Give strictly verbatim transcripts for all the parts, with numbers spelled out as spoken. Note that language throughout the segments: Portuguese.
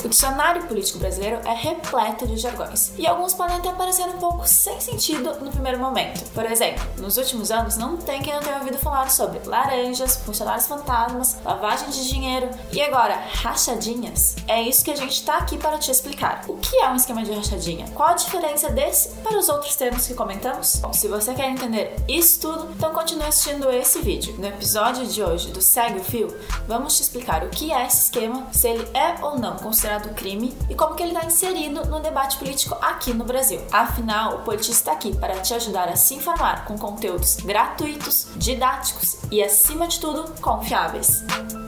O dicionário político brasileiro é repleto de jargões, e alguns podem até parecer um pouco sem sentido no primeiro momento. Por exemplo, nos últimos anos não tem quem não tenha ouvido falar sobre laranjas, funcionários fantasmas, lavagem de dinheiro e agora rachadinhas. É isso que a gente tá aqui para te explicar. O que é um esquema de rachadinha? Qual a diferença desse para os outros termos que comentamos? Bom, se você quer entender isso tudo, então continue assistindo esse vídeo. No episódio de hoje do Segue o Fio, vamos te explicar o que é esse esquema, se ele é ou não considerado crime e como que ele está inserido no debate político aqui no Brasil. Afinal, o Politice está aqui para te ajudar a se informar com conteúdos gratuitos, didáticos e, acima de tudo, confiáveis.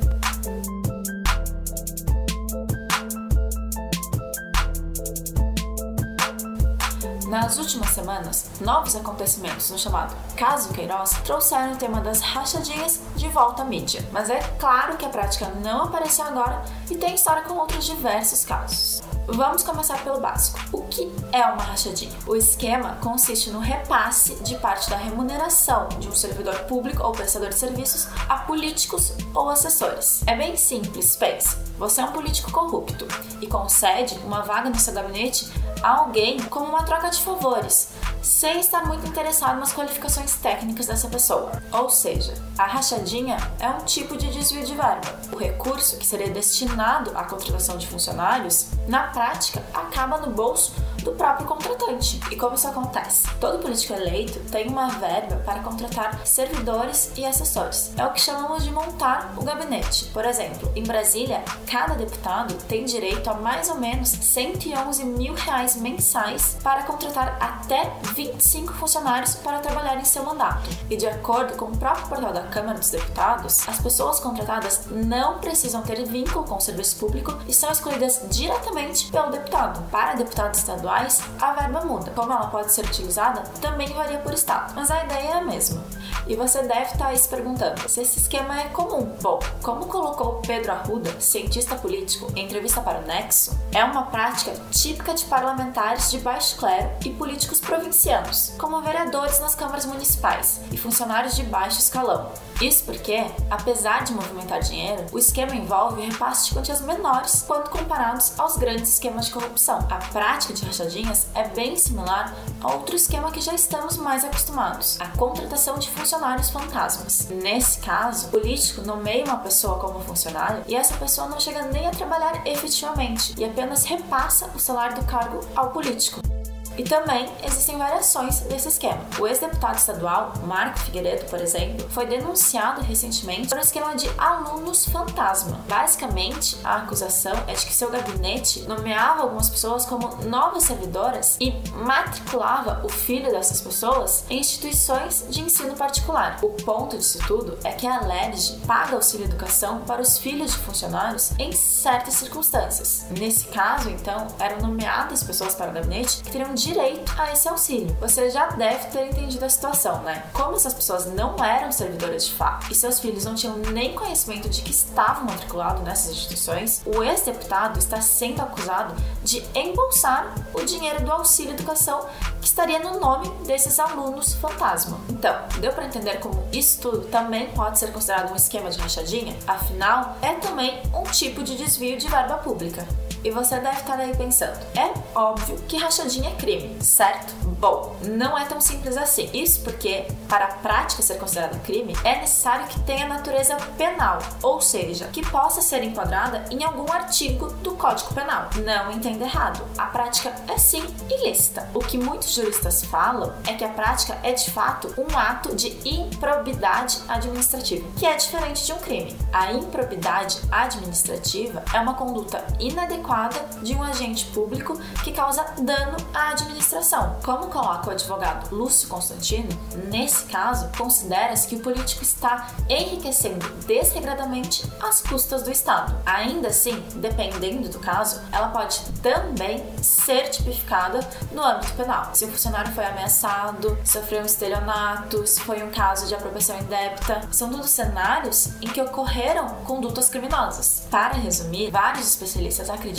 Nas últimas semanas, novos acontecimentos no chamado Caso Queiroz trouxeram o tema das rachadinhas de volta à mídia. Mas é claro que a prática não apareceu agora e tem história com outros diversos casos. Vamos começar pelo básico. O que é uma rachadinha? O esquema consiste no repasse de parte da remuneração de um servidor público ou prestador de serviços a políticos ou assessores. É bem simples, pense. Você é um político corrupto e concede uma vaga no seu gabinete a alguém como uma troca de favores, sem estar muito interessado nas qualificações técnicas dessa pessoa. Ou seja, a rachadinha é um tipo de desvio de verba. O recurso que seria destinado à contratação de funcionários, na prática, acaba no bolso do próprio contratante. E como isso acontece? Todo político eleito tem uma verba para contratar servidores e assessores. É o que chamamos de montar o gabinete. Por exemplo, em Brasília, cada deputado tem direito a mais ou menos cento e onze mil reais mensais para contratar até vinte e cinco funcionários para trabalhar em seu mandato. E de acordo com o próprio portal da Câmara dos Deputados, as pessoas contratadas não precisam ter vínculo com o serviço público e são escolhidas diretamente pelo deputado. Para deputados estaduais, a verba muda. Como ela pode ser utilizada, também varia por estado, mas a ideia é a mesma. E você deve estar aí se perguntando se esse esquema é comum. Bom, como colocou Pedro Arruda, cientista político, em entrevista para o Nexo, é uma prática típica de parlamentares de baixo clero e políticos provincianos, como vereadores nas câmaras municipais e funcionários de baixo escalão. Isso porque, apesar de movimentar dinheiro, o esquema envolve repasse de quantias menores quando comparados aos grandes esquemas de corrupção. A prática de rachadinhas é bem similar a outro esquema que já estamos mais acostumados, a contratação de funcionários fantasmas. Nesse caso, o político nomeia uma pessoa como funcionário e essa pessoa não chega nem a trabalhar efetivamente e apenas repassa o salário do cargo ao político. E também existem variações desse esquema. O ex-deputado estadual, Marco Figueiredo, por exemplo, foi denunciado recentemente por um esquema de alunos fantasma. Basicamente, a acusação é de que seu gabinete nomeava algumas pessoas como novas servidoras e matriculava o filho dessas pessoas em instituições de ensino particular. O ponto disso tudo é que a L E R J paga auxílio educação para os filhos de funcionários em certas circunstâncias. Nesse caso, então, eram nomeadas pessoas para o gabinete que teriam direito a esse auxílio. Você já deve ter entendido a situação, né? Como essas pessoas não eram servidoras de fato e seus filhos não tinham nem conhecimento de que estavam matriculados nessas instituições, o ex-deputado está sendo acusado de embolsar o dinheiro do auxílio educação que estaria no nome desses alunos fantasma. Então, deu para entender como isso tudo também pode ser considerado um esquema de rachadinha? Afinal, é também um tipo de desvio de verba pública. E você deve estar aí pensando, é óbvio que rachadinha é crime, certo? Bom, não é tão simples assim. Isso porque, para a prática ser considerada crime, é necessário que tenha natureza penal, ou seja, que possa ser enquadrada em algum artigo do Código Penal. Não entenda errado, a prática é sim ilícita. O que muitos juristas falam é que a prática é de fato um ato de improbidade administrativa, que é diferente de um crime. A improbidade administrativa é uma conduta inadequada de um agente público que causa dano à administração. Como coloca o advogado Lúcio Constantino, nesse caso, considera-se que o político está enriquecendo desregradamente às custas do Estado. Ainda assim, dependendo do caso, ela pode também ser tipificada no âmbito penal. Se o funcionário foi ameaçado, sofreu um estelionato, se foi um caso de apropriação indébita, são todos cenários em que ocorreram condutas criminosas. Para resumir, vários especialistas acreditam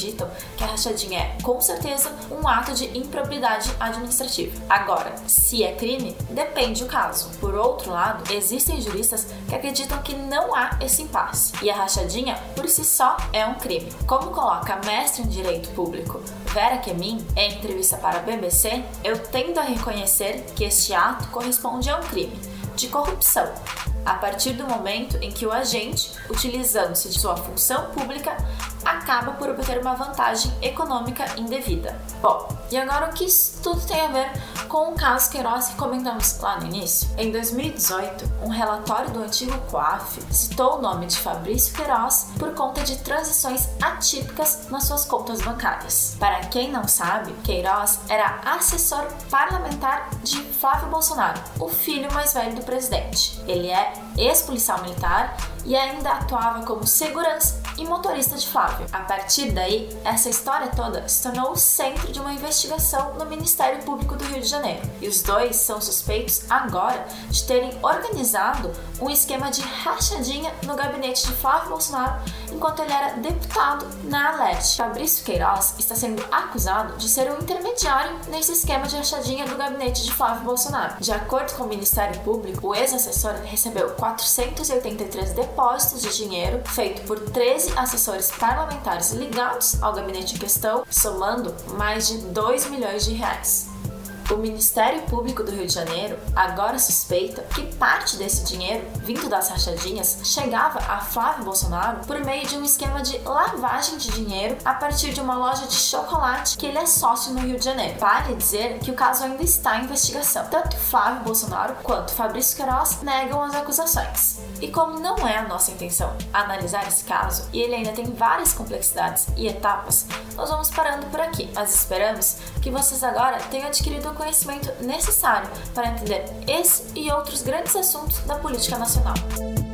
acreditam que a rachadinha é, com certeza, um ato de improbidade administrativa. Agora, se é crime, depende do caso. Por outro lado, existem juristas que acreditam que não há esse impasse, e a rachadinha, por si só, é um crime. Como coloca a mestre em Direito Público Vera Kemin, em entrevista para a B B C, eu tendo a reconhecer que este ato corresponde a um crime de corrupção, a partir do momento em que o agente, utilizando-se de sua função pública, acaba por obter uma vantagem econômica indevida. Bom, e agora o que isso tudo tem a ver com o caso Queiroz que comentamos lá no início? Em dois mil e dezoito, um relatório do antigo COAF citou o nome de Fabrício Queiroz por conta de transações atípicas nas suas contas bancárias. Para quem não sabe, Queiroz era assessor parlamentar de Flávio Bolsonaro, o filho mais velho do presidente. Ele é ex-policial militar e ainda atuava como segurança e motorista de Flávio. A partir daí, essa história toda se tornou o centro de uma investigação no Ministério Público do Rio de Janeiro. E os dois são suspeitos agora de terem organizado um esquema de rachadinha no gabinete de Flávio Bolsonaro enquanto ele era deputado na Alerte. Fabrício Queiroz está sendo acusado de ser um intermediário nesse esquema de rachadinha do gabinete de Flávio Bolsonaro. De acordo com o Ministério Público, o ex-assessor recebeu quatrocentos e oitenta e três depósitos de dinheiro feito por treze assessores parlamentares ligados ao gabinete em questão, somando mais de dois milhões de reais. O Ministério Público do Rio de Janeiro agora suspeita que parte desse dinheiro, vindo das rachadinhas, chegava a Flávio Bolsonaro por meio de um esquema de lavagem de dinheiro a partir de uma loja de chocolate que ele é sócio no Rio de Janeiro. Vale dizer que o caso ainda está em investigação. Tanto Flávio Bolsonaro quanto Fabrício Queiroz negam as acusações. E como não é a nossa intenção analisar esse caso, e ele ainda tem várias complexidades e etapas, nós vamos parando por aqui. Mas esperamos que vocês agora tenham adquirido o conhecimento necessário para entender esse e outros grandes assuntos da política nacional.